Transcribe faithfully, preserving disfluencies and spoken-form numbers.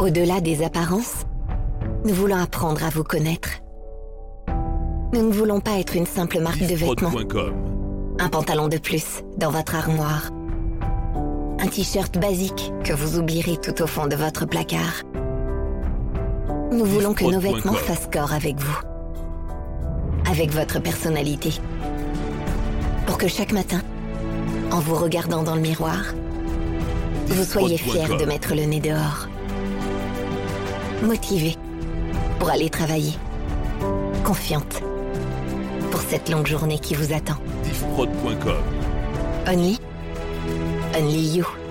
Au-delà des apparences, nous voulons apprendre à vous connaître. Nous ne voulons pas être une simple marque de vêtements. Un pantalon de plus dans votre armoire. Un t-shirt basique que vous oublierez tout au fond de votre placard. Nous voulons que nos vêtements fassent corps avec vous. Avec votre personnalité. Pour que chaque matin, en vous regardant dans le miroir, vous soyez fiers de mettre le nez dehors. Motivée pour aller travailler. Confiante pour cette longue journée qui vous attend. diffprod point com Only, only you.